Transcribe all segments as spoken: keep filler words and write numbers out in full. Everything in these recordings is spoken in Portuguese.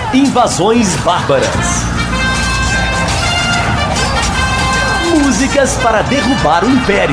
Invasões Bárbaras. Músicas para derrubar o Império.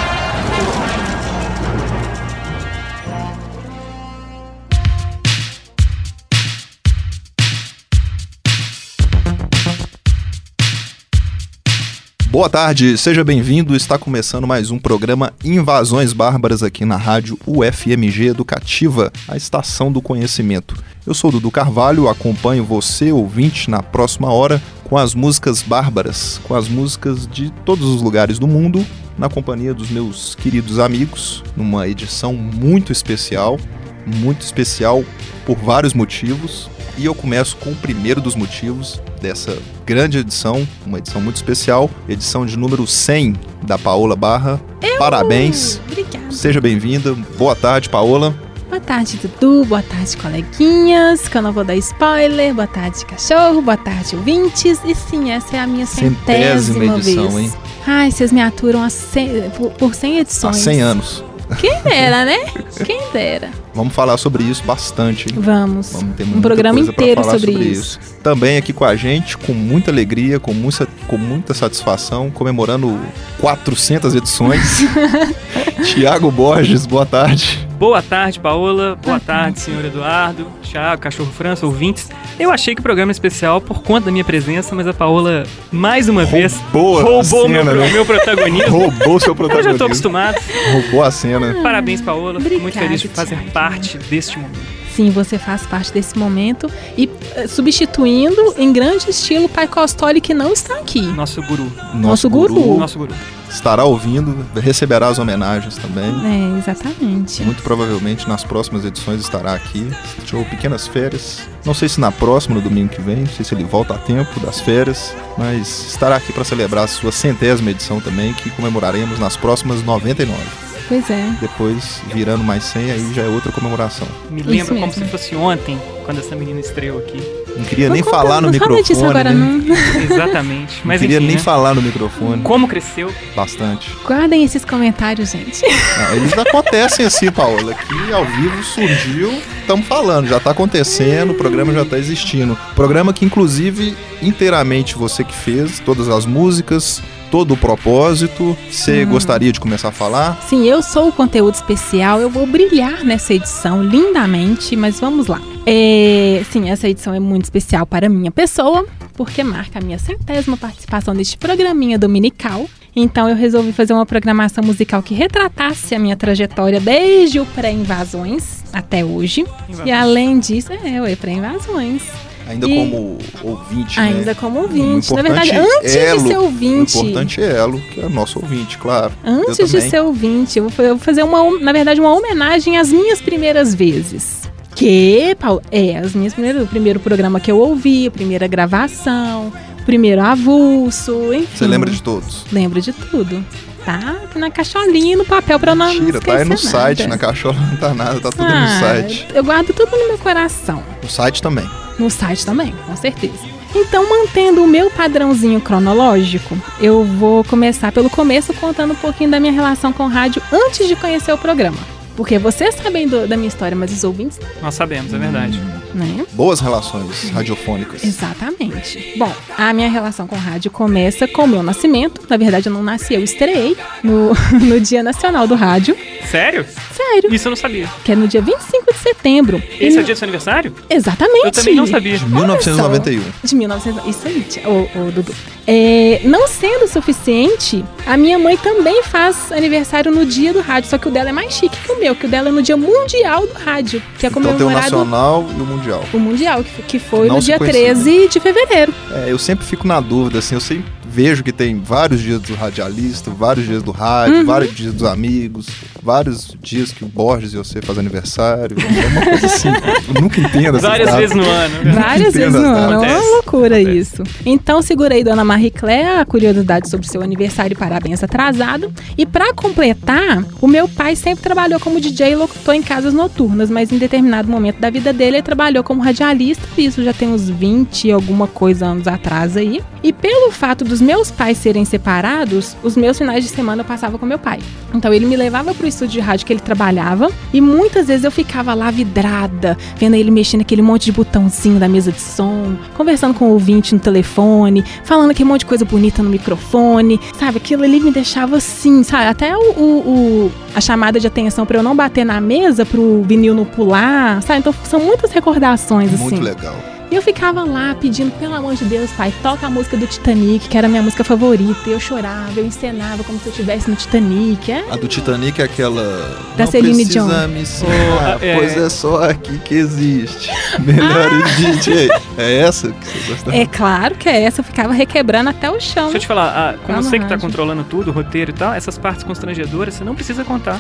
Boa tarde, seja bem-vindo. Está começando mais um programa Invasões Bárbaras aqui na rádio U F M G Educativa, a estação do conhecimento. Eu sou Dudu Carvalho, acompanho você, ouvinte, na próxima hora com as músicas bárbaras, com as músicas de todos os lugares do mundo, na companhia dos meus queridos amigos, numa edição muito especial, muito especial por vários motivos. E eu começo com o primeiro dos motivos dessa grande edição, uma edição muito especial, edição de número cem da Paola Barra. Eu... Parabéns. Obrigada. Seja bem-vinda. Boa tarde, Paola. Boa tarde, Dudu. Boa tarde, coleguinhas, que eu não vou dar spoiler. Boa tarde, cachorro. Boa tarde, ouvintes. E sim, essa é a minha centésima, centésima edição, vez. Hein? Ai, vocês me aturam a cem, por, por cem edições. Há cem anos. Quem dera, né? Quem dera. Vamos falar sobre isso bastante, hein? Vamos. Vamos ter um programa inteiro sobre, sobre isso. isso. Também aqui com a gente, com muita alegria, com muita, com muita satisfação, comemorando quatrocentas edições. Tiago Borges, boa tarde. Boa tarde, Paola. Boa tarde, senhor Eduardo, Thiago, Cachorro França, ouvintes. Eu achei que o programa é especial por conta da minha presença, mas a Paola, mais uma roubou vez, roubou cena, meu, né? meu protagonismo. Roubou seu protagonismo. Eu já tô acostumado. Roubou a cena. Parabéns, Paola. Fico Obrigada, muito feliz de fazer Thiago. parte deste momento. Sim, você faz parte desse momento e uh, substituindo em grande estilo o Pai Costoli, que não está aqui. Nosso guru. Nosso, Nosso guru. guru Nosso guru. estará ouvindo, receberá as homenagens também. É, exatamente. Muito provavelmente nas próximas edições estará aqui. Tirou pequenas férias. Não sei se na próxima, no domingo que vem, não sei se ele volta a tempo das férias, mas estará aqui para celebrar a sua centésima edição também, que comemoraremos nas próximas noventa e nove. Pois é. Depois, virando mais cem, aí já é outra comemoração. Me lembro Isso como mesmo. se fosse ontem, quando essa menina estreou aqui. Não queria Não nem conta- falar no não fala microfone, disso agora, né? não. Exatamente. Não Mas queria enfim, nem né? falar no microfone. Como cresceu. Bastante. Guardem esses comentários, gente. Não, eles acontecem assim, Paola. Aqui ao vivo surgiu, estamos falando, já está acontecendo, o programa já está existindo. Programa que, inclusive, inteiramente você que fez, todas as músicas, todo o propósito. Você Hum. gostaria de começar a falar? Sim, eu sou o conteúdo especial, eu vou brilhar nessa edição lindamente, mas vamos lá. É, sim, essa edição é muito especial para a minha pessoa, porque marca a minha centésima participação neste programinha dominical. Então eu resolvi fazer uma programação musical que retratasse a minha trajetória desde o pré-invasões até hoje. Invasões. E além disso, é, ué, pré-invasões. Ainda E- como ouvinte, Ainda né? como O ouvinte. Na importante verdade, antes elo, de ser ouvinte. O importante é elo, que é o nosso ouvinte, claro. Eu Antes de também. ser ouvinte, eu vou fa- eu vou fazer, uma, na verdade, uma homenagem às minhas primeiras vezes. Que, Paulo, é, as minhas primeiras, o primeiro programa que eu ouvi, a primeira gravação, o primeiro avulso, enfim. Você lembra de todos? Lembro de tudo. Tá na caixolinha e no papel pra não Mentira, esquecer tá aí no nada. site, na caixola não tá nada, tá tudo Ah, no site. Eu guardo tudo no meu coração. No site também. No site também, com certeza. Então, mantendo o meu padrãozinho cronológico, eu vou começar pelo começo contando um pouquinho da minha relação com o rádio antes de conhecer o programa. Porque vocês sabem do- da minha história, mas os ouvintes, Nós sabemos, é verdade. né? Boas relações radiofônicas. Exatamente. Bom, a minha relação com o rádio começa com o meu nascimento. Na verdade, eu não nasci, eu estreiei no, no Dia Nacional do Rádio. Sério? Sério. Isso eu não sabia. Que é no dia vinte e cinco de setembro. Esse E- é o dia do seu aniversário? Exatamente. Eu também não sabia. De mil novecentos e noventa e um. De mil e novecentos. Isso aí, tia- ô, ô, Dudu. É, não sendo suficiente, a minha mãe também faz aniversário no dia do rádio, só que o dela é mais chique que o meu, que o dela é no dia mundial do rádio, que é Então tem o comemorado nacional e o mundial. o mundial, que, que foi Não no se dia coincide. treze de fevereiro. É, eu sempre fico na dúvida, assim, eu sempre vejo que tem vários dias do radialista, vários dias do rádio, Uhum. vários dias dos amigos, vários dias que o Borges e você fazem aniversário. É uma coisa assim, eu nunca entendo essas Várias datas. vezes no ano. Várias entendo vezes no as ano, é datas. uma loucura Acontece. isso. Então segurei Dona Marie Claire, a curiosidade sobre seu aniversário e parabéns atrasado. E pra completar, o meu pai sempre trabalhou como D J e locutor em casas noturnas, mas em determinado momento da vida dele ele trabalhou como radialista, isso já tem uns vinte e alguma coisa anos atrás aí. E pelo fato dos dos meus pais serem separados, os meus finais de semana eu passava com meu pai. Então ele me levava pro estúdio de rádio que ele trabalhava e muitas vezes eu ficava lá vidrada, vendo ele mexendo aquele monte de botãozinho da mesa de som, conversando com o ouvinte no telefone, falando aquele monte de coisa bonita no microfone, sabe? Aquilo ali me deixava assim, sabe? Até o, o, o, a chamada de atenção pra eu não bater na mesa, pro vinil não pular, sabe? Então são muitas recordações, assim. Muito legal. E eu ficava lá pedindo, pelo amor de Deus, pai, toca a música do Titanic, que era a minha música favorita. E eu chorava, eu encenava como se eu estivesse no Titanic. É? A do Titanic é aquela... Da não Celine precisa Dion. me ensinar, Oh, é. pois é só aqui que existe. Melhores D J. É essa que você gostava? É claro que é essa, eu ficava requebrando até o chão. Deixa eu te falar, ah, como Tá no você que tá rádio. controlando tudo, o roteiro e tal, essas partes constrangedoras você não precisa contar.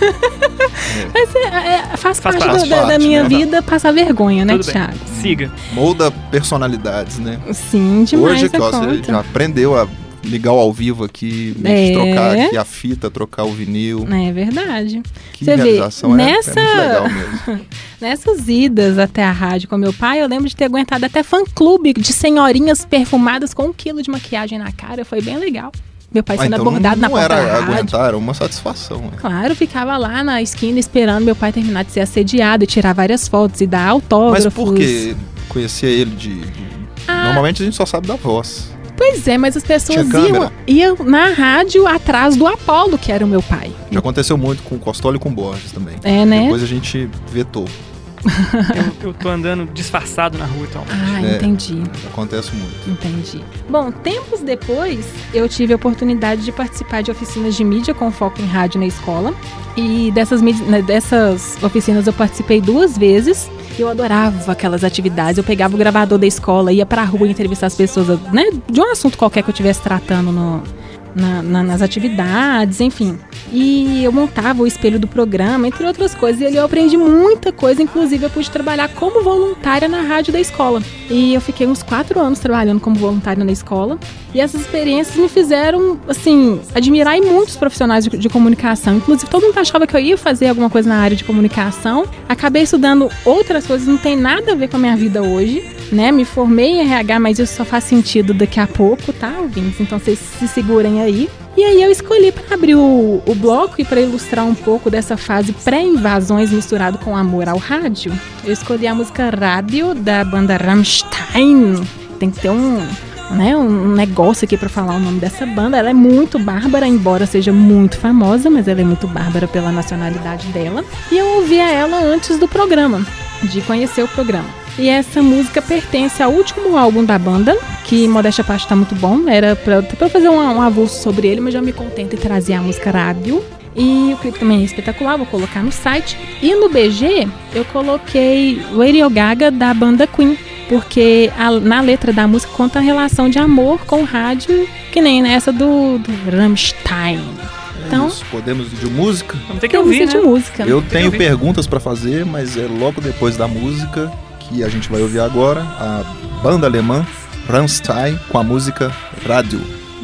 Mas é, é, faz, Faz parte, parte, da, da parte, minha né? vida passar vergonha, né, Tudo bem. Thiago? Siga. Molda personalidades, né? Sim, demais Hoje que a ó, você conta. já aprendeu a ligar o ao vivo aqui, É. trocar aqui a fita, trocar o vinil. É verdade. Que Você vê, realização é- nessa- é, muito legal mesmo. Nessas idas até a rádio com meu pai, eu lembro de ter aguentado até fã-clube de senhorinhas perfumadas com um quilo de maquiagem na cara. Foi bem legal. Meu pai Ah, sendo então abordado não, na não porta era da rádio. aguentar, era uma satisfação. Né? Claro, eu ficava lá na esquina esperando meu pai terminar de ser assediado e tirar várias fotos e dar autógrafos. Mas por que conhecia ele de... de- Ah. Normalmente a gente só sabe da voz. Pois é, mas as pessoas Tinha iam, câmera? iam na rádio atrás do Apolo, que era o meu pai. Já aconteceu muito com o Costola e com o Borges também. É, né? Depois a gente vetou. Eu, eu tô andando disfarçado na rua atualmente. Ah, É. entendi. Acontece muito. Entendi. Bom, tempos depois, eu tive a oportunidade de participar de oficinas de mídia com foco em rádio na escola. E dessas, mídi- né, dessas oficinas eu participei duas vezes. Eu adorava aquelas atividades. Eu pegava o gravador da escola, ia pra rua entrevistar as pessoas, né, de um assunto qualquer que eu estivesse tratando no, na- na- nas atividades, enfim. E eu montava o espelho do programa, entre outras coisas. E ali eu aprendi muita coisa, inclusive eu pude trabalhar como voluntária na rádio da escola. E eu fiquei uns quatro anos trabalhando como voluntária na escola. E essas experiências me fizeram, assim, admirar muitos profissionais de, de comunicação. Inclusive, todo mundo achava que eu ia fazer alguma coisa na área de comunicação. Acabei estudando outras coisas, não tem nada a ver com a minha vida hoje, né? Me formei em R H, mas isso só faz sentido daqui a pouco, tá, ouvintes? Então, vocês se segurem aí. E aí eu escolhi para abrir o, o bloco e para ilustrar um pouco dessa fase pré-invasões misturado com amor ao rádio, eu escolhi a música Rádio da banda Rammstein. Tem que ter um, né, um negócio aqui para falar o nome dessa banda. Ela é muito bárbara, embora seja muito famosa, mas ela é muito bárbara pela nacionalidade dela. E eu ouvia ela antes do programa, de conhecer o programa. E essa música pertence ao último álbum da banda, que, modéstia à parte, tá muito bom. Era pra, pra fazer um, um avulso sobre ele, mas já me contento em trazer a música Rádio. E o clipe também é espetacular, vou colocar no site. E no B G, eu coloquei Radio Gaga, da banda Queen, porque a, na letra da música conta a relação de amor com rádio, que nem essa do, do Rammstein. Então, É isso. Podemos ir de música? Vamos ter que tem ouvir, música né? de música. Eu que tenho ouvir. perguntas pra fazer, mas é logo depois da música que a gente vai ouvir agora a banda alemã Rammstein com a música Rádio.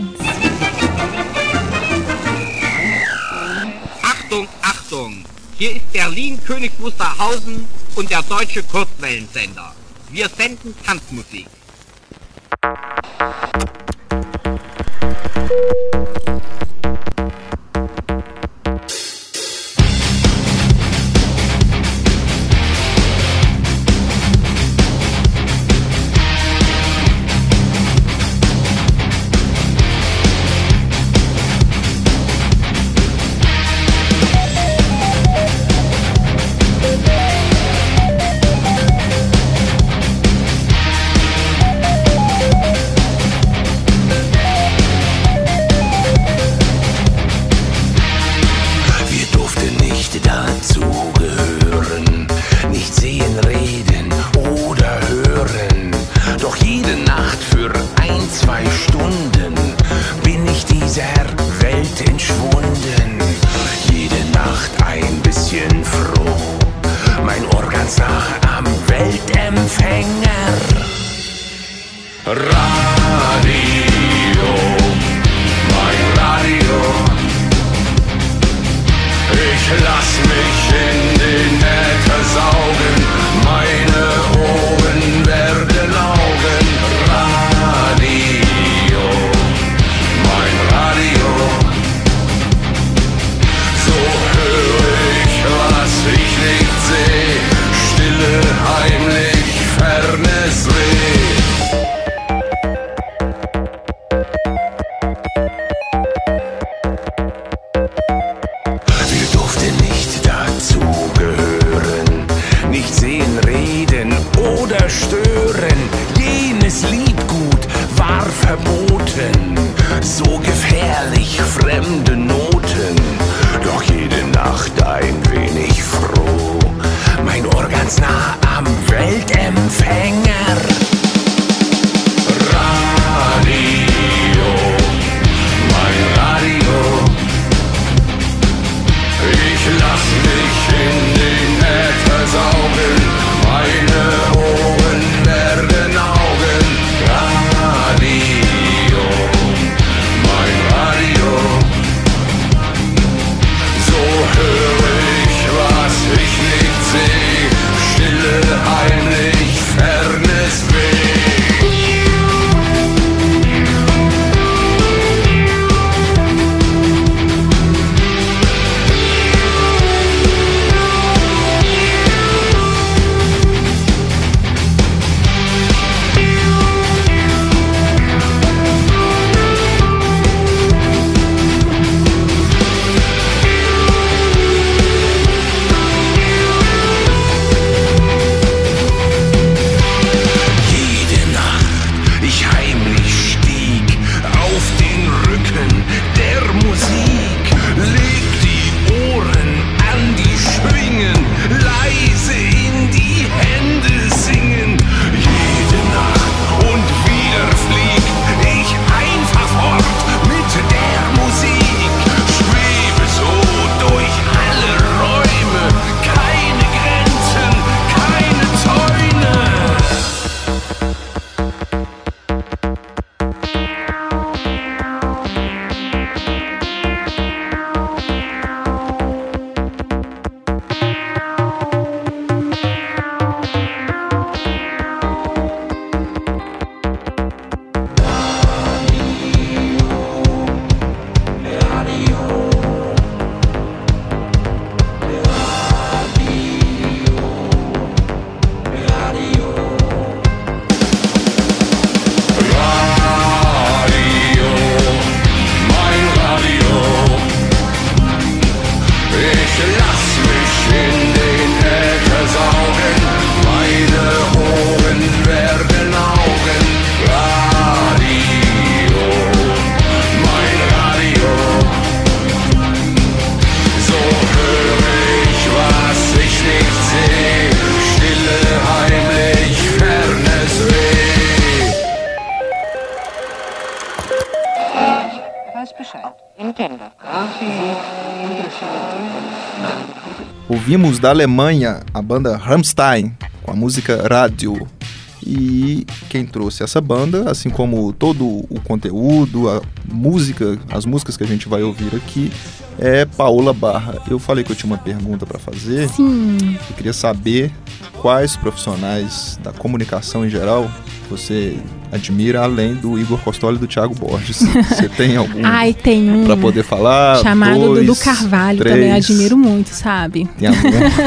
Achtung, Achtung! Hier ist Berlin, König Wusterhausen und der deutsche Kurzwellensender. Wir senden Tanzmusik. Wir durften nicht dazugehören, nicht sehen, reden oder hören. Doch jede Nacht für ein, zwei Stunden bin ich dieser Welt entschwunden. Jede Nacht ein bisschen froh, mein Ohr ganz nah am Weltempfänger. Radio, mein Radio. Ich lass mich in den Äther saugen, meine Ohren werden Augen. Radio, zerstören. Jenes Liedgut war verboten, so gefährlich fremde Noten, doch jede Nacht ein wenig froh. Mein Ohr ganz nah am Weltempfänger. Radio, mein Radio. Ich lass mich in den Äther saugen, meine Ohren werden Augen. Radio, mein Radio. So höre ich, was ich nicht seh, stille, heimlich, fernes Weh. Ouvimos da Alemanha a banda Rammstein com a música Radio. E quem trouxe essa banda, assim como todo o conteúdo, a música, as músicas que a gente vai ouvir aqui, é Paola Barra. Eu falei que eu tinha uma pergunta para fazer. Sim. Eu queria saber quais profissionais da comunicação em geral você admira, além do Igor Costoli e do Thiago Borges. Você tem algum Ai, tem um para poder falar? chamado Dois, Dudu Carvalho, três. também admiro muito, sabe? Tem algum?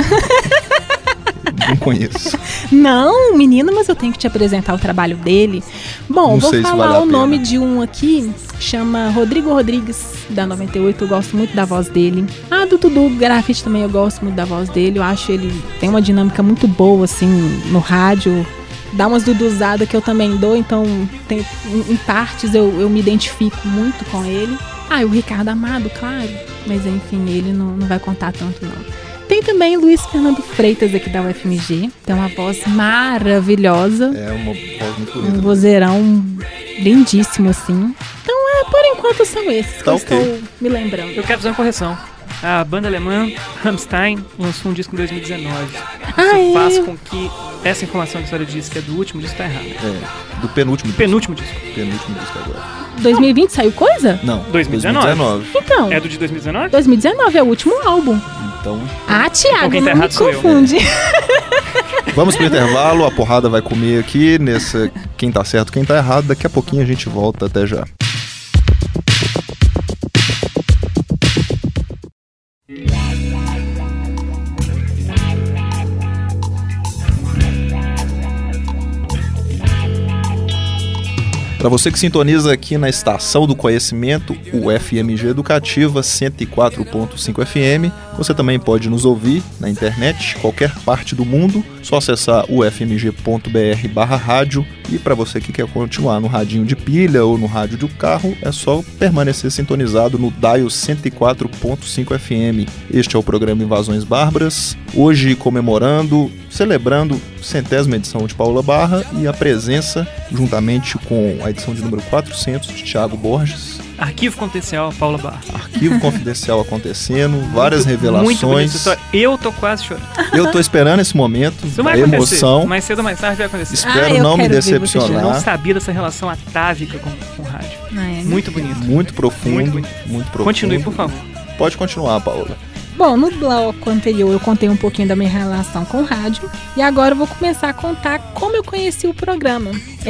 Não conheço. Não, menino, mas eu tenho que te apresentar o trabalho dele. Bom, Não vou sei se falar vale a o nome pena. de um aqui, chama Rodrigo Rodrigues, da noventa e oito, eu gosto muito da voz dele. Ah, do Tudu Grafite também eu gosto muito da voz dele, eu acho ele tem uma dinâmica muito boa, assim, no rádio. Dá umas duduzadas que eu também dou, então tem, em, em partes eu, eu me identifico muito com ele. Ah, e o Ricardo Amado, claro, mas enfim, ele não, não vai contar tanto não. Tem também Luiz Fernando Freitas aqui da U F M G, tem uma voz maravilhosa. É uma voz muito bonita. Um vozeirão lindíssimo, assim. Então, é, por enquanto são esses que Tá eu ok. estou me lembrando. Eu quero fazer uma correção. A banda alemã Rammstein lançou um disco em dois mil e dezenove. Ah, Isso é? faz com que essa informação que a senhora disse que é do último disco tá errada. É, do penúltimo disco. Penúltimo disco. Penúltimo disco agora. dois mil e vinte saiu coisa? Não, dois mil e dezenove. Então, É do de dois mil e dezenove? dois mil e dezenove é o último álbum. Então, Ah, Thiago, Então quem tá não me errado sou eu. confunde. vamos pro intervalo, a porrada vai comer aqui nessa quem tá certo, quem tá errado. Daqui a pouquinho a gente volta, até já. Para você que sintoniza aqui na Estação do Conhecimento, o F M G Educativa cento e quatro ponto cinco F M, Você também pode nos ouvir na internet, qualquer parte do mundo, só acessar u f m g ponto b r barra rádio. E para você que quer continuar no radinho de pilha ou no rádio do carro, é só permanecer sintonizado no dial cento e quatro ponto cinco F M. Este é o programa Invasões Bárbaras, hoje comemorando, celebrando a centésima edição de Paula Barra e a presença, juntamente com a edição de número quatrocentos de Thiago Borges. Arquivo Confidencial, Paula Barra. Arquivo Confidencial acontecendo, várias muito, revelações. Muito bonito. Só eu tô quase chorando. Eu tô esperando esse momento, Isso vai a acontecer. emoção. Mais cedo ou mais tarde vai acontecer. Espero Ah, eu não me quero ver você Eu decepcionar. não sabia dessa relação atávica com, com o rádio. Ah, é. Muito bonito. Muito profundo, Muito muito, bonito. profundo. Continue, por favor. Pode continuar, Paula. Bom, no bloco anterior eu contei um pouquinho da minha relação com o rádio e agora eu vou começar a contar como eu conheci o programa.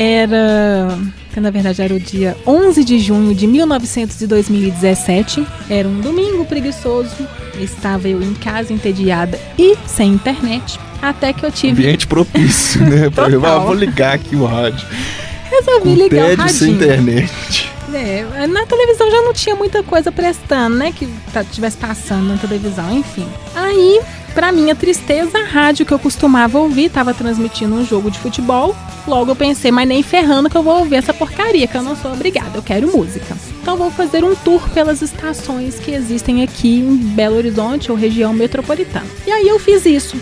Era, que na verdade era o dia onze de junho de mil novecentos e dois mil e dezessete, era um domingo preguiçoso, estava eu em casa entediada e sem internet, até que eu tive... Ambiente propício, né? Pra eu, Total. ah, vou ligar aqui o rádio. Resolvi Com ligar o tédio sem radinho. internet. É, na televisão já não tinha muita coisa prestando, né? Que estivesse passando na televisão, enfim. Aí, pra minha tristeza, a rádio que eu costumava ouvir estava transmitindo um jogo de futebol. Logo eu pensei, mas nem ferrando que eu vou ouvir essa porcaria, que eu não sou obrigada, eu quero música. Então vou fazer um tour pelas estações que existem aqui em Belo Horizonte ou região metropolitana. E aí eu fiz isso.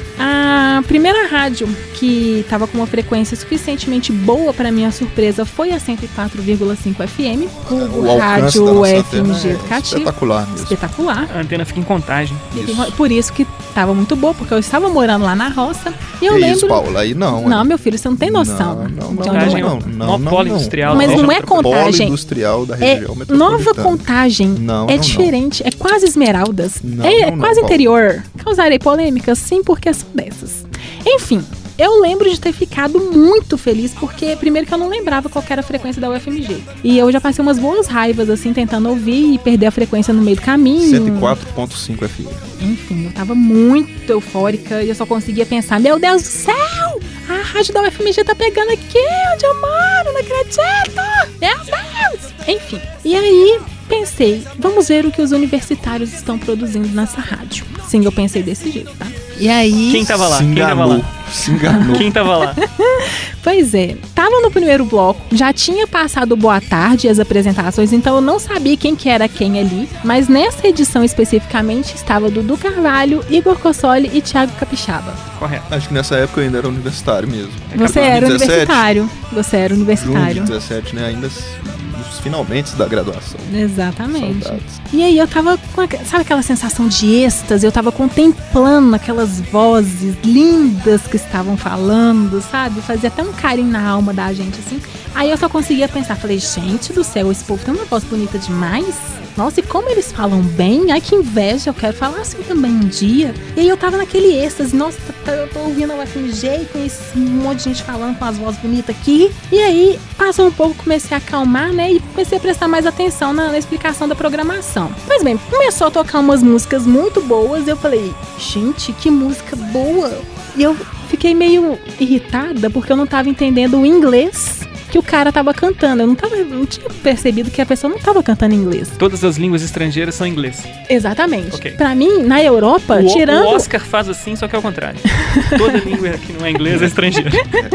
A primeira rádio que estava com uma frequência suficientemente boa para minha surpresa foi a cento e quatro vírgula cinco F M, O o alcance da Rádio nossa F M G antena é Educativo. espetacular mesmo. Espetacular. A antena fica em contagem. Isso. Por isso que estava muito boa, porque eu estava morando lá na roça e eu Que lembro... isso, Paula? Aí não. Não, hein? meu filho, você não tem noção. Não, não, de não, onde eu Contagem, moro. não, mó não, polo não. industrial. Mas região não é metropolitana. contagem. Polo industrial da É região metropolitana. Nova Contagem. Não, é não, diferente. É quase Esmeraldas. Não, é não, não, quase Paulo. interior. Causarei polêmicas, sim, porque são dessas. Enfim, eu lembro de ter ficado muito feliz, porque primeiro que eu não lembrava qual que era a frequência da U F M G. E eu já passei umas boas raivas, assim, tentando ouvir e perder a frequência no meio do caminho. cento e quatro ponto cinco F M. Enfim, eu tava muito eufórica e eu só conseguia pensar, meu Deus do céu! A rádio da U F M G tá pegando aqui onde eu moro, não acredito! Meu Deus! Enfim, e aí pensei, vamos ver o que os universitários estão produzindo nessa rádio. Sim, eu pensei desse jeito, tá? E aí... Quem tava lá? Se Quem tava enganou. lá? Se enganou. Quem tava lá? Pois é, tava no primeiro bloco, já tinha passado Boa Tarde as apresentações, então eu não sabia quem que era quem ali, mas nessa edição especificamente estava Dudu Carvalho, Igor Cossoli e Thiago Capixaba. Correto. Acho que nessa época eu ainda era universitário mesmo. Você dois mil e era dezessete? universitário, você era Junho de universitário. dezessete, né? Ainda nos finalmente da graduação. Exatamente. Saudades. E aí eu tava com, a- sabe aquela sensação de êxtase? Eu tava contemplando aquelas vozes lindas que estavam falando, sabe? Fazia até um carinho na alma da gente, assim. Aí eu só conseguia pensar, falei, gente do céu, esse povo tem uma voz bonita demais. Nossa, e como eles falam bem, ai que inveja, eu quero falar assim também um dia. E aí eu tava naquele êxtase, nossa, tá- eu tô ouvindo a U F M G e conheci um monte de gente falando com as vozes bonitas aqui. E aí, passou um pouco, comecei a acalmar, né, e comecei a prestar mais atenção na, na explicação da programação. Pois bem, começou a tocar umas músicas muito boas e eu falei, gente, que música boa. E eu fiquei meio irritada porque eu não tava entendendo o inglês que o cara tava cantando. Eu não, tava, não tinha percebido que a pessoa não tava cantando em inglês. Todas as línguas estrangeiras são inglês. Exatamente. Ok. Pra mim, na Europa, O, tirando... o Oscar faz assim, só que é o contrário. Toda língua que não é inglês é estrangeira.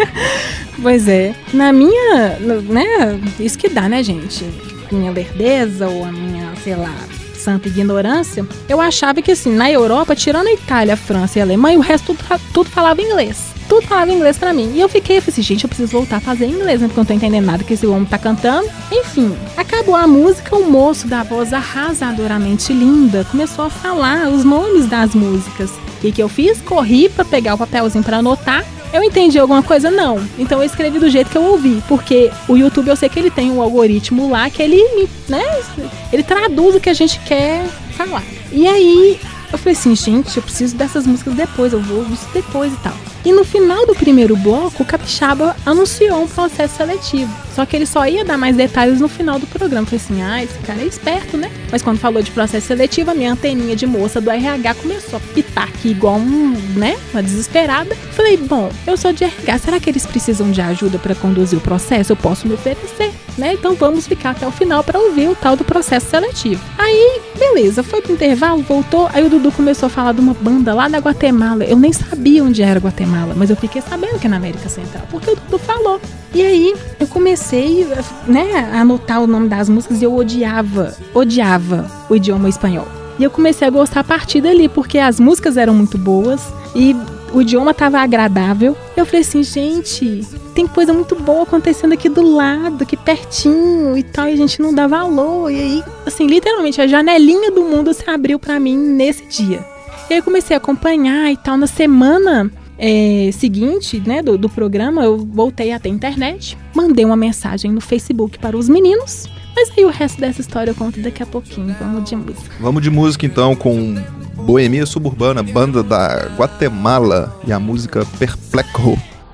Pois é. Na minha... né? Isso que dá, né, gente? Minha lerdeza ou a minha, sei lá, santa ignorância. Eu achava que, assim, na Europa, tirando a Itália, a França e a Alemanha, o resto tudo, tudo falava inglês. Tudo falava inglês pra mim. E eu fiquei, eu falei assim, gente, eu preciso voltar a fazer inglês, né? Porque eu não tô entendendo nada que esse homem tá cantando. Enfim, acabou a música, o moço da voz arrasadoramente linda começou a falar os nomes das músicas. O que que eu fiz? Corri pra pegar o papelzinho pra anotar. Eu entendi alguma coisa? Não. Então eu escrevi do jeito que eu ouvi. Porque o YouTube, eu sei que ele tem um algoritmo lá que ele, né? Ele traduz o que a gente quer falar. E aí, eu falei assim, gente, eu preciso dessas músicas depois, eu vou ouvir isso depois e tal. E no final do primeiro bloco, o Capixaba anunciou um processo seletivo. Só que ele só ia dar mais detalhes no final do programa. Eu falei assim, ah, esse cara é esperto, né? Mas quando falou de processo seletivo, a minha anteninha de moça do R H começou a pitar aqui igual um, né, uma desesperada. Falei, bom, eu sou de R H, será que eles precisam de ajuda para conduzir o processo? Eu posso me oferecer, né? Então vamos ficar até o final para ouvir o tal do processo seletivo. Aí, beleza, foi pro intervalo, voltou, aí o Dudu começou a falar de uma banda lá da Guatemala. Eu nem sabia onde era Guatemala, mas eu fiquei sabendo que é na América Central, porque o Dudu falou. E aí, eu comecei, né, a anotar o nome das músicas e eu odiava, odiava o idioma espanhol. E eu comecei a gostar a partir dali, porque as músicas eram muito boas e o idioma tava agradável. Eu falei assim, gente, tem coisa muito boa acontecendo aqui do lado, aqui pertinho e tal, e a gente não dá valor. E aí, assim, literalmente, a janelinha do mundo se abriu pra mim nesse dia. E aí eu comecei a acompanhar e tal. Na semana é, seguinte, né, do, do programa, eu voltei até a internet, mandei uma mensagem no Facebook para os meninos. Mas aí o resto dessa história eu conto daqui a pouquinho. Vamos de música. Vamos de música então com Boemia Suburbana, banda da Guatemala, e a música Perplexo.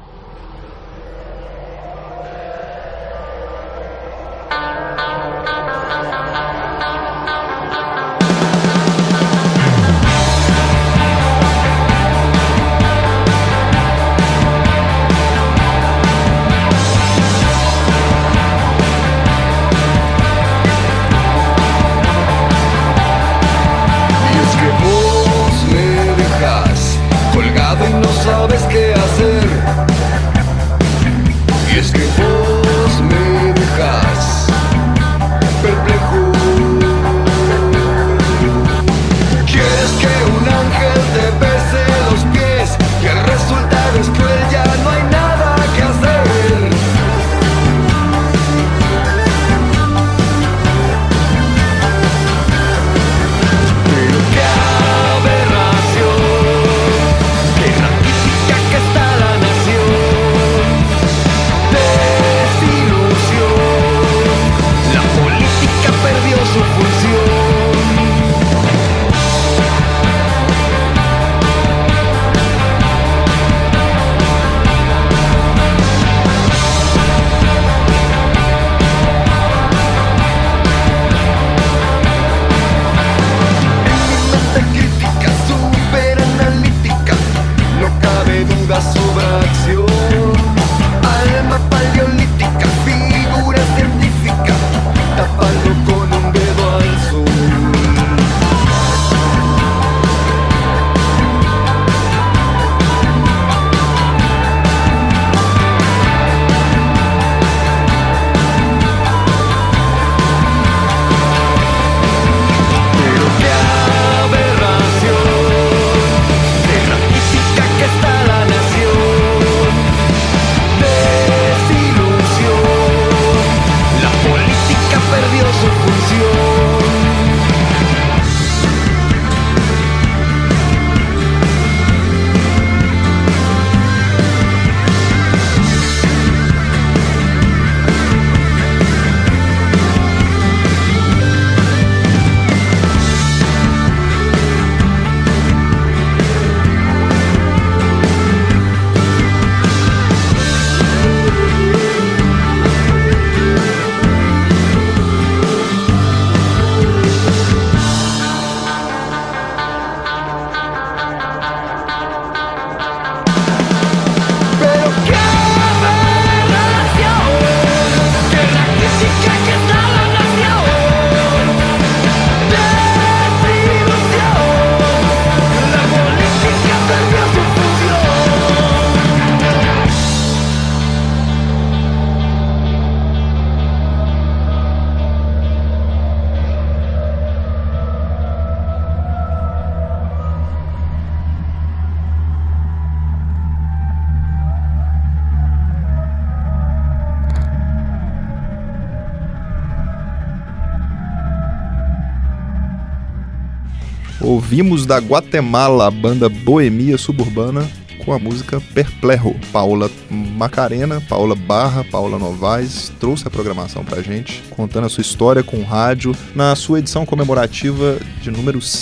Ouvimos da Guatemala a banda Boemia Suburbana com a música Perplexo. Paula Macarena, Paula Barra, Paula Novaes trouxe a programação pra gente, contando a sua história com o rádio na sua edição comemorativa de número cem.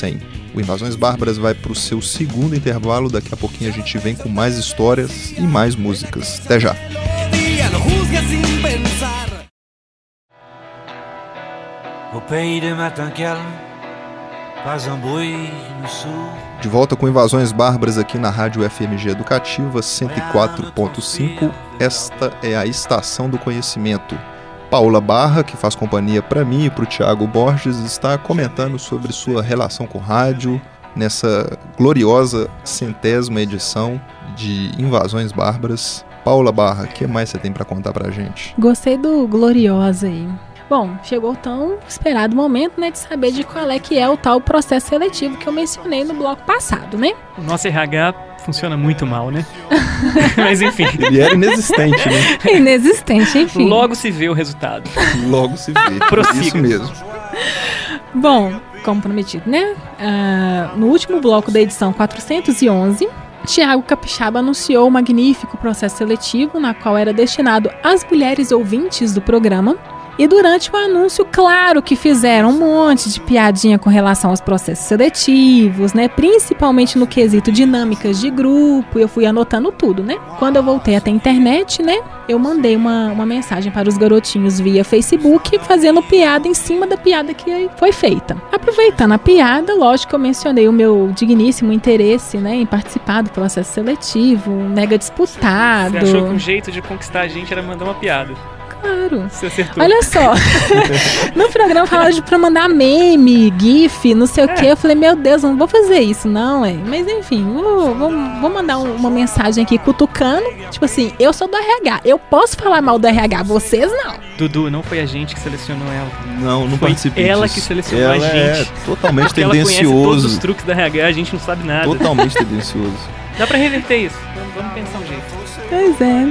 O Invasões Bárbaras vai para o seu segundo intervalo. Daqui a pouquinho a gente vem com mais histórias e mais músicas. Até já! De volta com Invasões Bárbaras aqui na Rádio F M G Educativa cento e quatro ponto cinco. Esta é a Estação do Conhecimento. Paula Barra, que faz companhia para mim e para o Thiago Borges, está comentando sobre sua relação com rádio nessa gloriosa centésima edição de Invasões Bárbaras. Paula Barra, o que mais você tem para contar pra gente? Gostei do gloriosa aí. Bom, chegou o tão esperado momento, né, de saber de qual é que é o tal processo seletivo que eu mencionei no bloco passado, né? O nosso R H funciona muito mal, né? Mas enfim. Ele era inexistente, né? Inexistente, enfim. Logo se vê o resultado. Logo se vê. Prossiga. Isso mesmo. Bom, como prometido, né? Uh, no último bloco da edição quatrocentos e onze, Thiago Capixaba anunciou o magnífico processo seletivo, na qual era destinado às mulheres ouvintes do programa. E durante o anúncio, claro que fizeram um monte de piadinha com relação aos processos seletivos, né? Principalmente no quesito dinâmicas de grupo, eu fui anotando tudo, né? Quando eu voltei até a internet, né? Eu mandei uma, uma mensagem para os garotinhos via Facebook, fazendo piada em cima da piada que foi feita. Aproveitando a piada, lógico que eu mencionei o meu digníssimo interesse, né? Em participar do processo seletivo, mega disputado. Você achou que um jeito de conquistar a gente era mandar uma piada? Claro. Você acertou. Olha só, no programa falaram de pra mandar meme, gif, não sei o que. Eu falei, meu Deus, não vou fazer isso, não, é. Mas enfim, vou, vou, vou mandar uma mensagem aqui cutucando. Tipo assim, eu sou do R H, eu posso falar mal do R H, vocês não. Dudu, não foi a gente que selecionou ela. Não, não foi participei ela disso. que selecionou ela a gente. É totalmente porque tendencioso. Ela conhece todos os truques da R H, a gente não sabe nada. Totalmente tendencioso. Dá pra reverter isso. Vamos, vamos pensar um jeito. Pois é.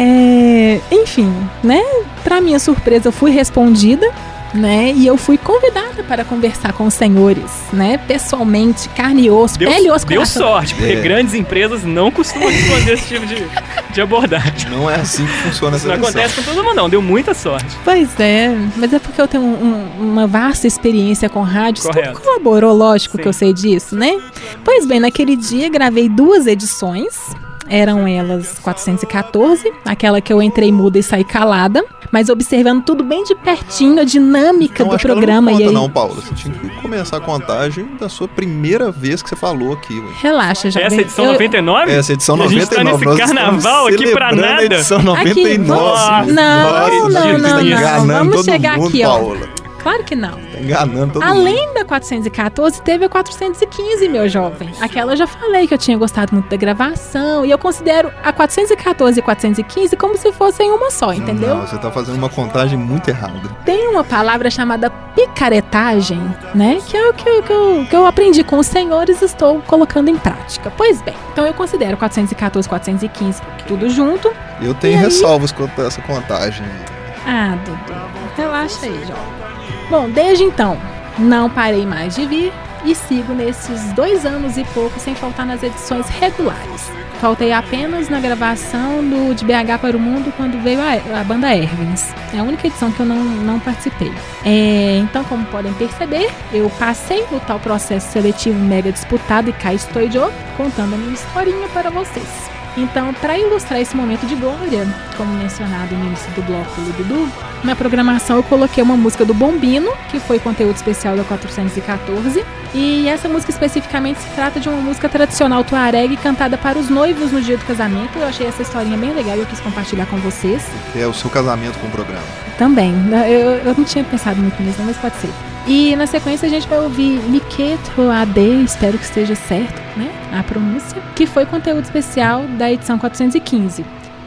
é. Enfim, né? Pra minha surpresa, eu fui respondida, né? E eu fui convidada para conversar com os senhores, né? Pessoalmente, carne e osso, deu, pele e osso. Deu coração. sorte, porque É. grandes empresas não costumam responder esse tipo de, de abordagem. Não é assim que funciona essa Isso não acontece com todo mundo, não. Deu muita sorte. Pois é, mas é porque eu tenho um, um, uma vasta experiência com rádio. Correto. Tudo colaborou, lógico. Sim. Que eu sei disso, né? Pois bem, naquele dia gravei duas edições. Eram elas quatrocentos e catorze, aquela que eu entrei muda e saí calada, mas observando tudo bem de pertinho, a dinâmica Então, do acho que programa. ela não conta, e aí... não, Paula. Você tinha que começar a contagem da sua primeira vez que você falou aqui. Ué. Relaxa, já Essa vem- é a edição eu- noventa e nove? Essa é a edição E a gente tá noventa e nove. nesse Nós carnaval estamos aqui pra celebrando nada. a edição noventa e nove. Aqui, vamos- não, Nossa, não, você não, tá não. enganando Vamos todo chegar mundo, aqui, ó. Paula. Claro que não. Tá enganando todo mundo. Além da quatrocentos e catorze, teve a quatrocentos e quinze, meu jovem. Aquela eu já falei que eu tinha gostado muito da gravação. E eu considero a quatrocentos e catorze e quatrocentos e quinze como se fossem uma só, entendeu? Não, você tá fazendo uma contagem muito errada. Tem uma palavra chamada picaretagem, né? Que é o que eu, que, eu, que eu aprendi com os senhores e estou colocando em prática. Pois bem, então eu considero quatrocentos e catorze, quatrocentos e quinze tudo junto. Eu tenho E aí? ressalvas quanto a essa contagem. Ah, Dudu, relaxa aí, jovem. Bom, desde então, não parei mais de vir e sigo nesses dois anos e pouco sem faltar nas edições regulares. Faltei apenas na gravação do De B H para o Mundo quando veio a, a banda Ervins. É a única edição que eu não, não participei. É, então, como podem perceber, eu passei no tal processo seletivo mega disputado e cá estou eu contando a minha historinha para vocês. Então, para ilustrar esse momento de glória, como mencionado no início do bloco do Dudu, na programação eu coloquei uma música do Bombino, que foi conteúdo especial da quatrocentos e catorze, e essa música especificamente se trata de uma música tradicional tuareg cantada para os noivos no dia do casamento. Eu achei essa historinha bem legal e eu quis compartilhar com vocês. É o seu casamento com o programa. Também, eu, eu não tinha pensado muito nisso, mas pode ser. E na sequência a gente vai ouvir Liquetro A D, espero que esteja certo, né, a pronúncia, que foi conteúdo especial da edição quatrocentos e quinze.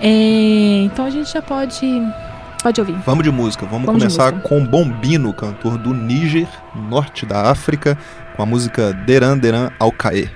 É, então a gente já pode, pode ouvir. Vamos de música. Vamos, Vamos de começar música. com Bombino, cantor do Níger, norte da África, com a música Deran Deran Alcaê.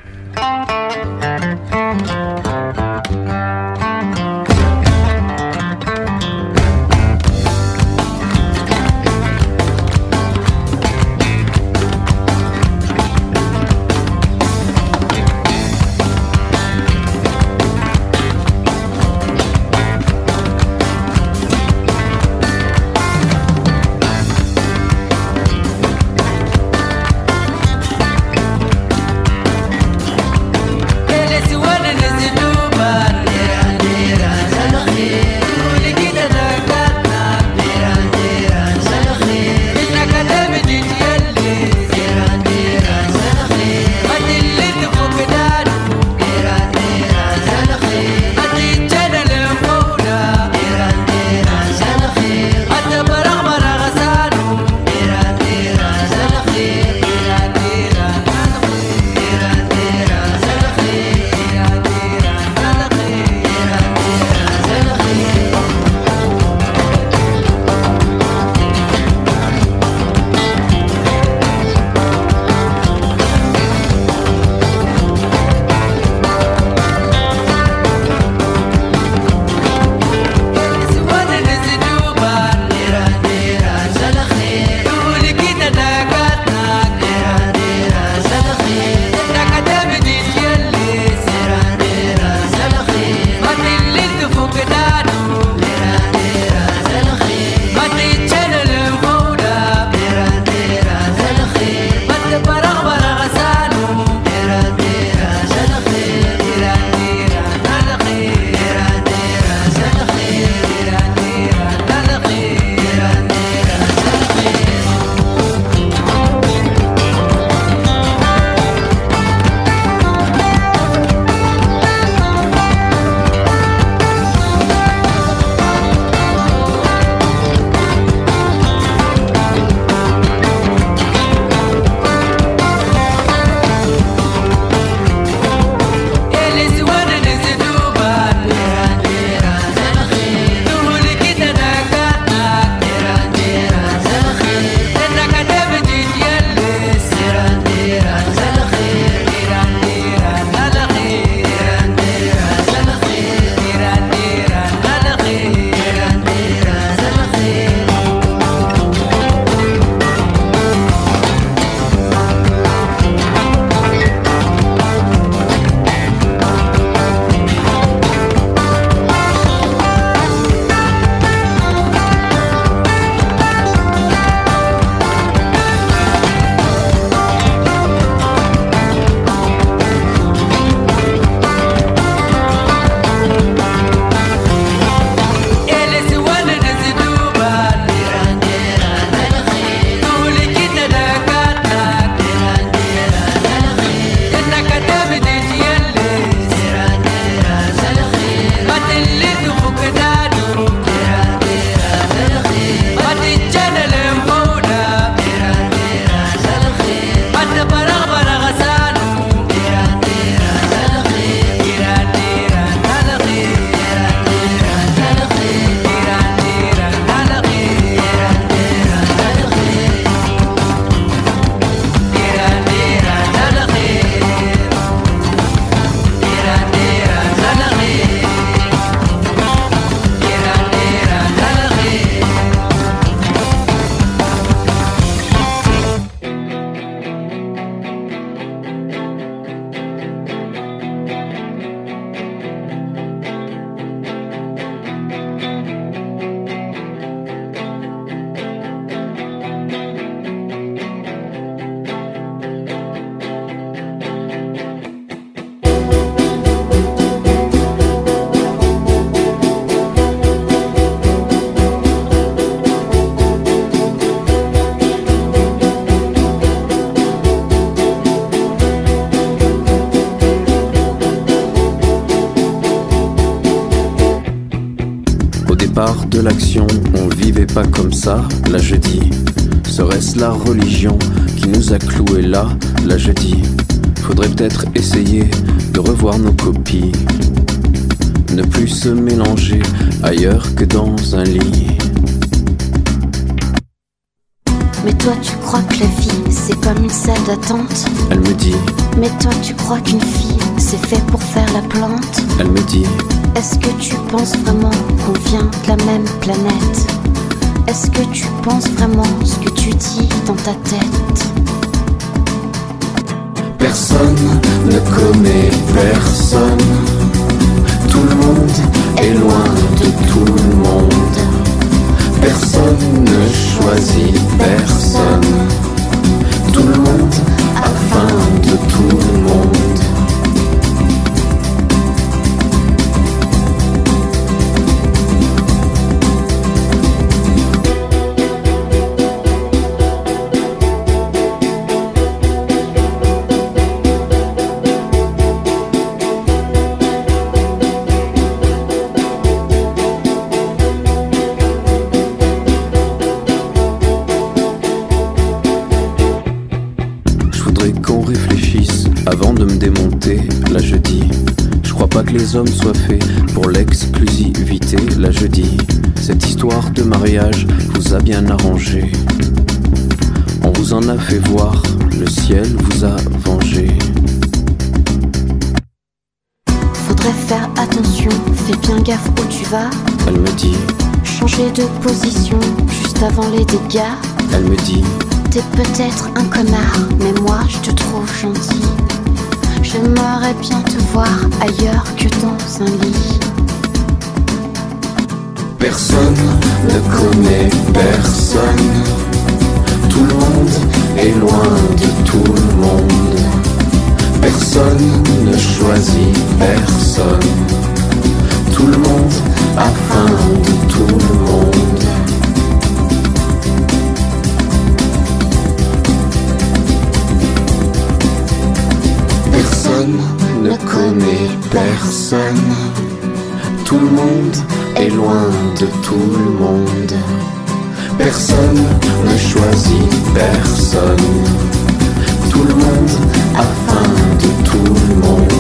départ de l'action, on vivait pas comme ça, là je dis. Serait-ce la religion qui nous a cloués là, là je dis. Faudrait peut-être essayer de revoir nos copies. Ne plus se mélanger ailleurs que dans un lit. Mais toi tu crois que la vie c'est comme une salle d'attente? Elle me dit. Mais toi tu crois qu'une fille c'est fait pour faire la plante? Elle me dit. Est-ce que tu penses vraiment qu'on vient de la même planète? Est-ce que tu penses vraiment ce que tu dis dans ta tête? Personne ne connaît personne. Tout le monde est loin de tout le monde. Personne ne choisit personne. Tout le monde a faim de tout le monde. Avant de me démonter, là je dis. Je crois pas que les hommes soient faits pour l'exclusivité, là je dis. Cette histoire de mariage vous a bien arrangé. On vous en a fait voir, le ciel vous a vengé. Faudrait faire attention, fais bien gaffe où tu vas. Elle me dit. Changer de position juste avant les dégâts. Elle me dit. T'es peut-être un connard, mais moi je te trouve gentil. J'aimerais bien te voir ailleurs que dans un lit. Personne ne connaît personne. Tout le monde est loin de tout le monde. Personne ne choisit personne. Tout le monde a faim de tout le monde. Personne ne connaît personne. Tout le monde est loin de tout le monde. Personne ne choisit personne. Tout le monde a faim de tout le monde.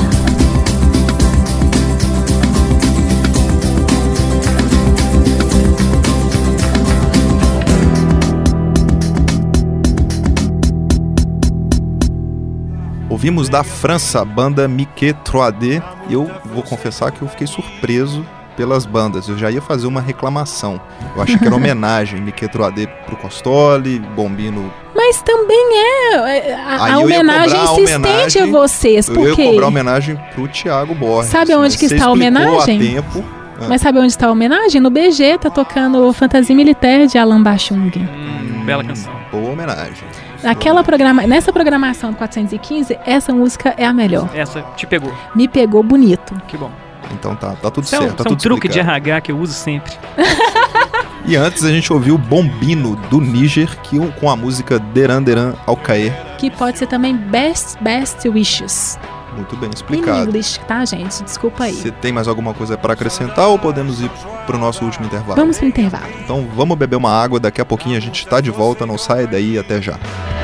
Ouvimos da França a banda Mickey trois D. Eu vou confessar que eu fiquei surpreso pelas bandas. Eu já ia fazer uma reclamação. Eu achei que era homenagem Mickey trois D pro Costoli, Bombino. Mas também é a, a homenagem insistente a vocês. Por eu quê? ia cobrar homenagem pro Thiago Borges. Sabe onde que está a homenagem? A tempo. Mas sabe onde está a homenagem? No B G, tá tocando Fantasia Militaire de Alan Bachung. Hum, bela canção. Boa homenagem. Naquela programa... Nessa programação do quatrocentos e quinze, essa música é a melhor. Essa te pegou. Me pegou bonito. Que bom. Então tá, tá tudo isso certo. É um, tá isso tudo é um truque explicado. de R H que eu uso sempre. E antes a gente ouviu Bombino, do Níger, que, com a música Deran Deran ao Cair. Que pode ser também Best Best Wishes. Muito bem explicado. Em inglês, tá, gente? Desculpa aí. Você tem mais alguma coisa para acrescentar ou podemos ir pro nosso último intervalo? Vamos pro intervalo. Então vamos beber uma água, daqui a pouquinho a gente está de volta, não sai daí, até já.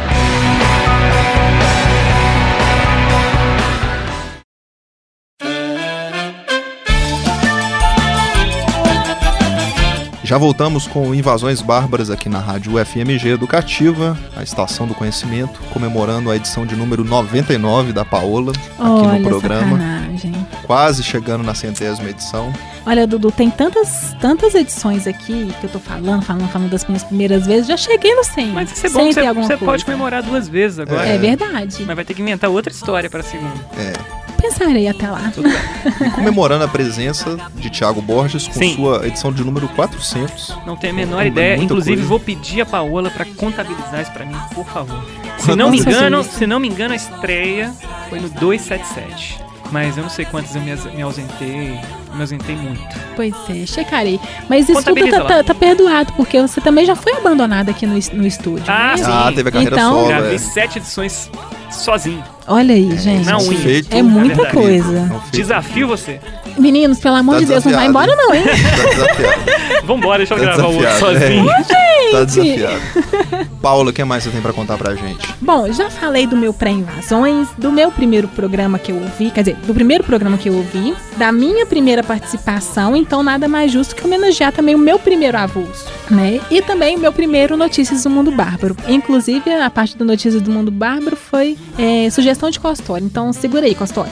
Já voltamos com Invasões Bárbaras aqui na Rádio U F M G Educativa, a Estação do Conhecimento, comemorando a edição de número noventa e nove da Paola, aqui Olha, no programa. Sacanagem. Quase chegando na centésima edição. Olha, Dudu, tem tantas, tantas edições aqui que eu tô falando, falando, falando das minhas primeiras vezes, já cheguei no cem. Mas isso é bom, você, você pode comemorar duas vezes agora. É, é verdade. Mas vai ter que inventar outra história para a segunda. É. Pensarei até lá. Tudo bem. E comemorando a presença de Thiago Borges com Sim. sua edição de número quatrocentos. Não tenho a menor ideia. Inclusive, coisa. vou pedir a Paola para contabilizar isso para mim, por favor. Se não me engano, se não me engano, a estreia foi no duzentos e setenta e sete. Mas eu não sei quantas eu me, me ausentei. Me ausentei muito. Pois é, checarei. Mas isso tudo tá, tá, tá perdoado, porque você também já foi abandonado aqui no, no estúdio. Ah, né? sim. Ah, teve a carreira então, solo. Gravei é. sete edições sozinho. Olha aí, gente. Não, feito, é muita verdade. coisa. Não, feito. Desafio você. Meninos, pelo amor Tá de Deus, não vai desafiado, embora não, hein? Tá desafiado. Vambora, deixa eu Tá gravar o outro desafiado, sozinho. é. Tá desafiado. Paula, o que mais você tem pra contar pra gente? Bom, já falei do meu pré-invasões, do meu primeiro programa que eu ouvi, quer dizer, do primeiro programa que eu ouvi, da minha primeira participação, então nada mais justo que homenagear também o meu primeiro avulso, né? E também o meu primeiro Notícias do Mundo Bárbaro. Inclusive, a parte do Notícias do Mundo Bárbaro foi é, sugestão de Costório, então segura aí, Costório.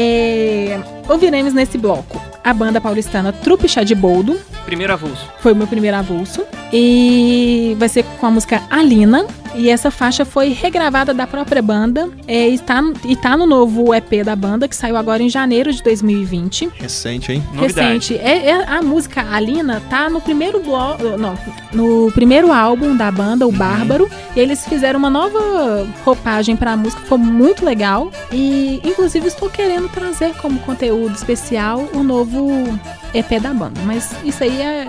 É, ouviremos nesse bloco a banda paulistana Trupe Chá de Boldo. Primeiro avulso. Foi o meu primeiro avulso. E vai ser com a música Alina. E essa faixa foi regravada da própria banda. É, e, tá, e tá no novo E P da banda, que saiu agora em janeiro de dois mil e vinte. Recente, hein? Novidade. Recente. É, é, a música Alina tá no primeiro bloco. Não, no primeiro álbum da banda, o Bárbaro. E eles fizeram uma nova roupagem pra música. Ficou muito legal. E, inclusive, estou querendo trazer como conteúdo especial o novo E P da banda. Mas isso aí é,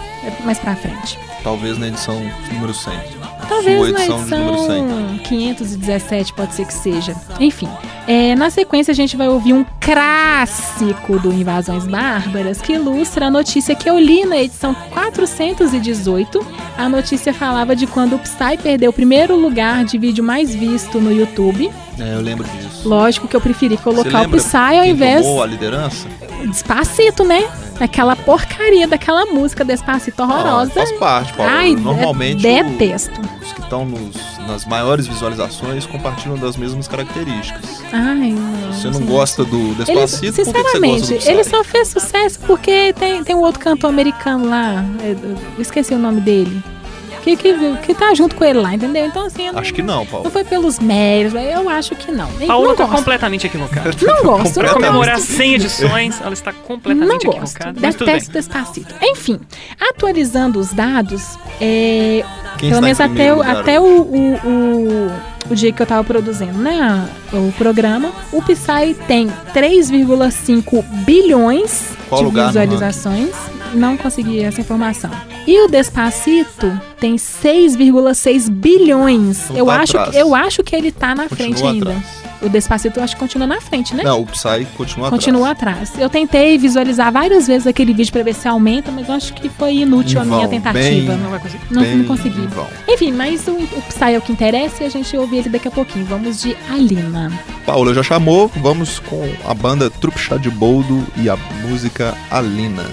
é mais pra frente. Talvez na edição número cem. Talvez Sua na edição de número cem. edição quinhentos e dezessete pode ser que seja. Enfim, é, na sequência a gente vai ouvir um clássico do Invasões Bárbaras que ilustra a notícia que eu li na edição quatrocentos e dezoito. A notícia falava de quando o Psy perdeu o primeiro lugar de vídeo mais visto no YouTube. É, eu lembro disso. Lógico que eu preferi Você colocar o lembra Psy ao quem invés... tomou a liderança? Despacito, né? Aquela porcaria daquela música Despacito horrorosa. Ah, faz parte, Paulo. Ai, Normalmente detesto. o- os que estão nos- nas maiores visualizações compartilham das mesmas características. Ai, não. Você não gosta do Ele, Despacito, por que que você gosta sinceramente, do Psy? ele só fez sucesso porque tem, tem um outro cantor americano lá, eu esqueci o nome dele, que, que, que tá junto com ele lá, entendeu? Então, assim, eu não, Acho que não, Paulo. não foi pelos méritos, eu acho que não. Eu Paula não tá gosto. completamente equivocada. Não gosto, Pra não comemorar gosto. cem edições, ela está Não completamente gosto, equivocada. Mas tudo bem. detesto Despacito. Enfim, atualizando os dados, é, Quem pelo está em menos até, primeiro o, lugar até o, o, o, o dia que eu tava produzindo, né, o programa, o Psy tem três vírgula cinco bilhões Qual de lugar no visualizações. Não consegui essa informação. E o Despacito tem seis vírgula seis bilhões. Então eu, tá acho, atrás. eu acho que ele tá na Continua frente ainda. atrás. O Despacito eu acho que continua na frente, né? Não, o Psy continua atrás. Continua atrás. Eu tentei visualizar várias vezes aquele vídeo pra ver se aumenta, mas eu acho que foi inútil Em a minha vão, tentativa. bem- Não vai conseguir. Não, Bem não consegui. em vão. Enfim, mas o, o Psy é o que interessa e a gente ouve ele daqui a pouquinho. Vamos de Alina. Paula já chamou, vamos com a banda Trupe Chá de Boldo e a música Alina.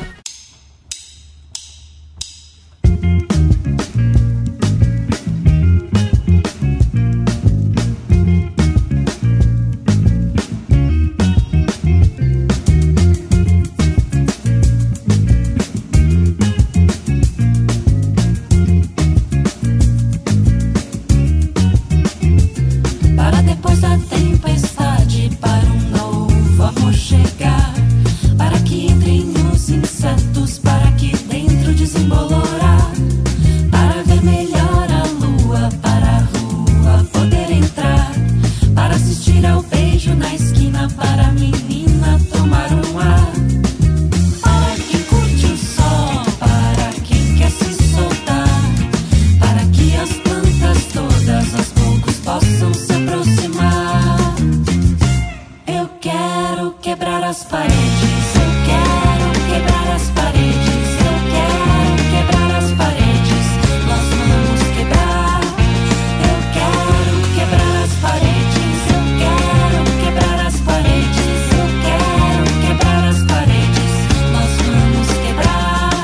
Para depois da tempestade, para um novo amor chegar, para que entrem os insetos, para que dentro desembolorar, para ver melhor a lua, para a rua poder entrar, para assistir ao beijo na esquina, para a menina tomar um ar, para quem curte o sol, para quem quer se soltar, para que as plantas todas aos poucos possam se aproximar. Eu quero quebrar as paredes, eu quero quebrar as paredes, eu quero quebrar as paredes, nós vamos quebrar. Eu quero quebrar as paredes, eu quero quebrar as paredes, eu quero quebrar as paredes, nós vamos quebrar.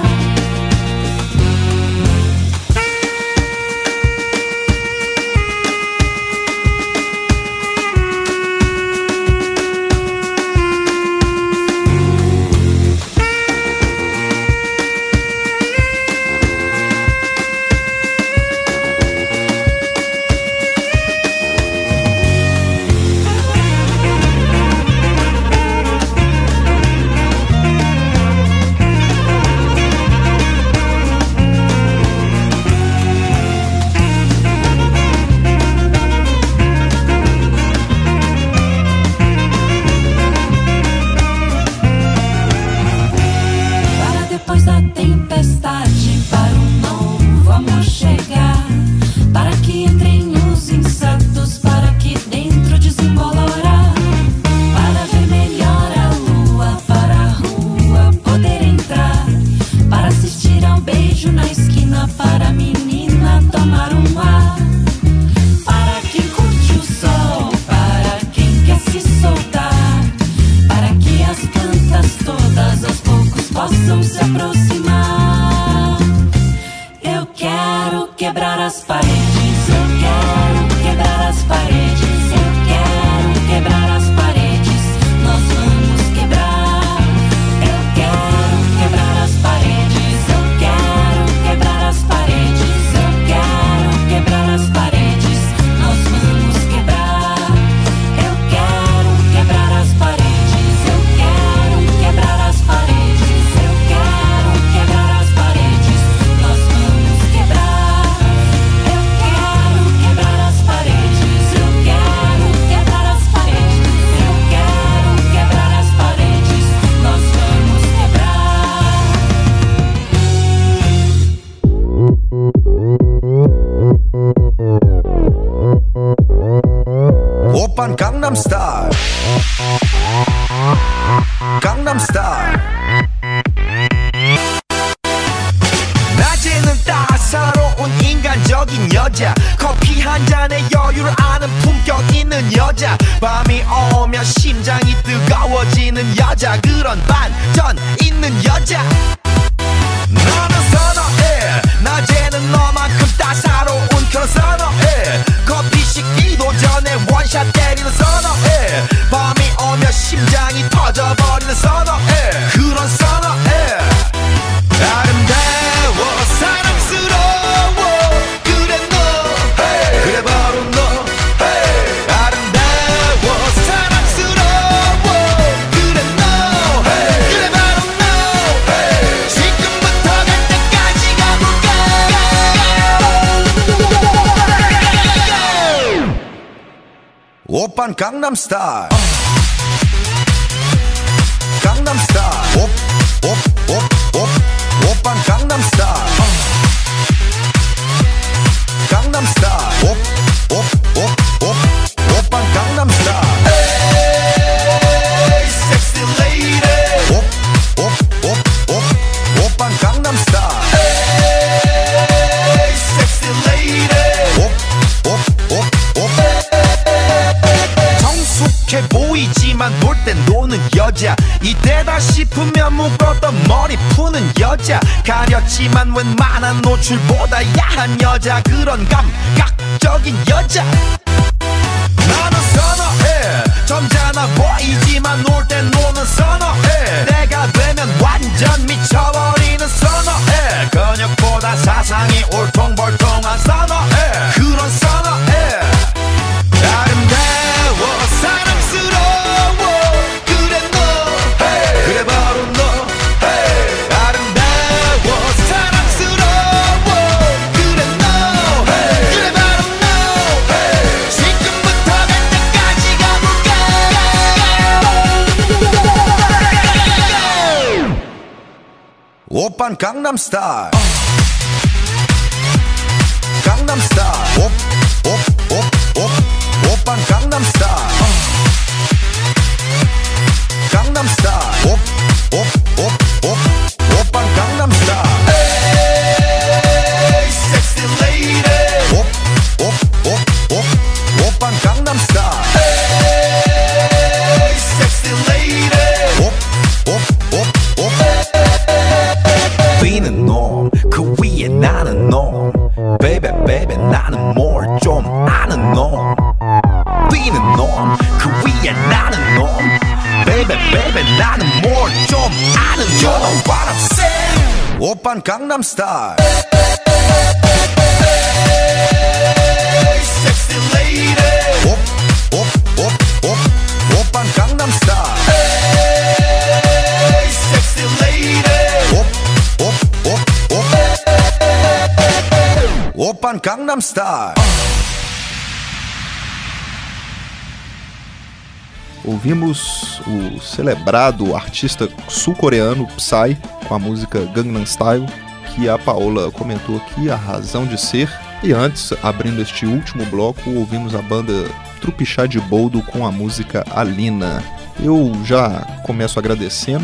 Para depois da tempestade, para um novo amor chegar, para que entrem os insetos, para que dentro desembolorar, para ver melhor a lua, para a rua poder entrar, para assistir olha o beijo na esquina para a menina tomar um ar. Para quem curte o sol, para quem quer se soltar, para que as plantas todas aos poucos possam se aproximar. Eu quero quebrar as paredes, eu quero quebrar as paredes, eu quero quebrar as paredes, nós vamos quebrar. Eu quero quebrar as paredes, eu quero quebrar as paredes, eu quero quebrar as paredes, nós vamos quebrar. Eu quero quebrar as paredes, eu quero quebrar as paredes, eu quero quebrar as paredes, nós vamos quebrar. Eu quero quebrar as paredes, eu quero quebrar as paredes, eu quero quebrar as paredes, nós vamos quebrar. 오빤 강남스타일 강남스타일 낮에는 따사로운 인간적인 여자 커피 한 잔에 여유를 아는 품격 있는 여자 밤이 오면 심장이 뜨거워지는 여자 그런 반전 있는 여자 너는 선호해 낮에는 너만큼 따사로운 그런 선호해 커피 식기도 전에 원샷 때리는 선호해 밤이 오면 심장이 터져버리는 선호해 그런 선호해 아름다워 사랑스러워 그래 너 hey. 그래 바로 너 hey. 아름다워 사랑스러워 그래 너 hey. 그래 바로 너 hey. 지금부터 갈 때까지 가볼까 오빤 강남스타일 강남스타일 오, 오, 오, 오, 오빤 강남스타일 강남스타일 오, 오, 오, 오, 오빤 강남스타일 에이 섹시 레이디 오, 오, 오, 오, 오빤 강남스타일 에이 섹시 레이디 오, 오, 오, 오 정숙해 보이지만 놀 땐 노는 여자 이때다 싶으면 묶었던 머리 푸는 여자 가렸지만 웬만한 노출보다 야한 여자 그런 감각적인 여자 나는 선호해 점잖아 보이지만 놀 땐 노는 선호해 내가 되면 완전 미쳐버리는 선호해 근육보다 사상이 울퉁불퉁한 선호해 그런 선호해 아름다워 사랑스러워 그래 너 hey. 그래 바로 너 hey. 아름다워 사랑스러워 그래 너 hey. 그래 바로 너 hey. 지금부터 갈 때까지 가볼까 오빤 강남스타일 강남스타일 오, 오, 오, 오, 오빤 강남스타일 강남스타일 오, 오, 오, 오, 오빤 강남스타일 에이 섹시 레이디 오, 오, 오, 오, 오빤 강남스타일 에이 섹시 레이디 오, 오, 오, 오 뛰는 놈 그 위에 나는 놈 베이베 베이베 나는 뭘 좀 아는 놈 뛰는 놈 그 위에 나는 놈 베이베 베이베 나는 뭘 좀 아는 놈 You know what I'm saying 오빤 강남스타일 섹시 레이디 오, 오, 오, 오, 오빤 강남스타일 섹시 레이디 오, 오, 오, 오 오빤 강남스타일 Ouvimos o celebrado artista sul-coreano Psy com a música Gangnam Style, que a Paola comentou aqui a razão de ser. E antes, abrindo este último bloco, ouvimos a banda Trupichá de Boldo com a música Alina. Eu já começo agradecendo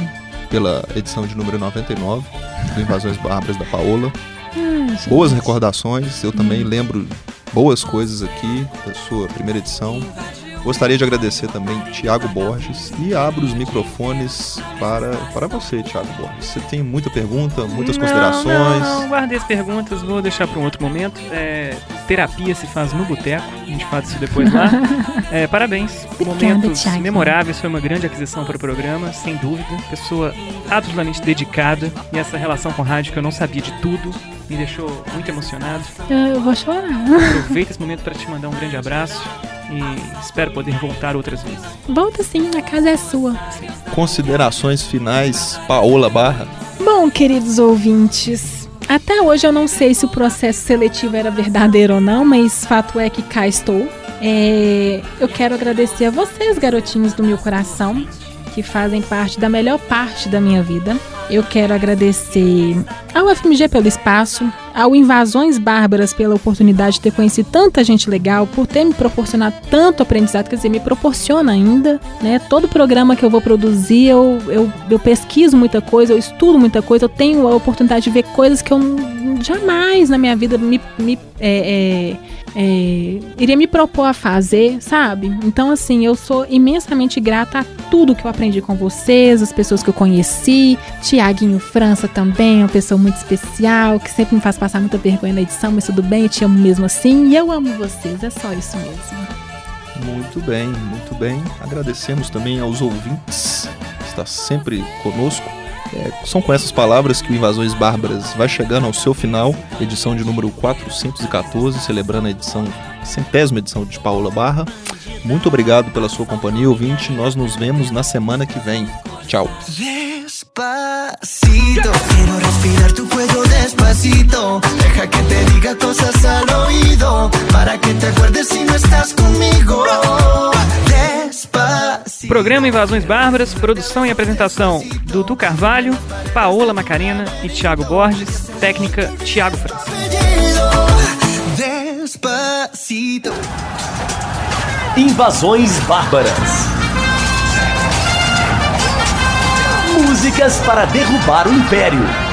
pela edição de número noventa e nove do Invasões Bárbaras da Paola. Ai, Boas recordações, eu também lembro boas coisas aqui da sua primeira edição. Gostaria de agradecer também Tiago Borges e abro os microfones para, para você, Tiago Borges. Você tem muita pergunta, muitas não, considerações? Não, não, guardei as perguntas, vou deixar para um outro momento. É, terapia se faz no boteco, a gente faz isso depois lá. É, parabéns, momentos Thiago. memoráveis, foi uma grande aquisição para o programa, sem dúvida. Pessoa absolutamente dedicada e essa relação com rádio que eu não sabia de tudo me deixou muito emocionado. Eu vou chorar. Aproveito esse momento para te mandar um grande abraço e espero poder voltar outras vezes. Volta sim, a casa é sua. Considerações finais, Paola Barra. Bom, queridos ouvintes, até hoje eu não sei se o processo seletivo era verdadeiro ou não, mas fato é que cá estou. É, eu quero agradecer a vocês, garotinhos do meu coração, que fazem parte da melhor parte da minha vida. Eu quero agradecer ao F M G pelo espaço, ao Invasões Bárbaras pela oportunidade de ter conhecido tanta gente legal, por ter me proporcionado tanto aprendizado, quer dizer, me proporciona ainda, né? Todo programa que eu vou produzir, eu, eu, eu pesquiso muita coisa, eu estudo muita coisa, eu tenho a oportunidade de ver coisas que eu jamais na minha vida me, me é, é, é, iria me propor a fazer, sabe? Então, assim, eu sou imensamente grata a tudo que eu aprendi com vocês, as pessoas que eu conheci, Tiaguinho França também, uma pessoa muito especial, que sempre me faz passar muita vergonha na edição, mas tudo bem, eu te amo mesmo assim, e eu amo vocês, é só isso mesmo. Muito bem, muito bem. Agradecemos também aos ouvintes que está sempre conosco. É, são com essas palavras que o Invasões Bárbaras vai chegando ao seu final, edição de número quatrocentos e catorze, celebrando a edição, centésima edição de Paola Barra. Muito obrigado pela sua companhia, ouvinte. Nós nos vemos na semana que vem. Tchau. Despacito, quiero respirar tu cuello despacito. Deja que te diga cosas al oído, para que te acuerdes si no estás conmigo. Despacito. Programa Invasões Bárbaras, produção e apresentação Dudu Carvalho, Paola Macarena e Tiago Borges, técnica Tiago França. Despacito. Invasões Bárbaras. Músicas para derrubar o Império.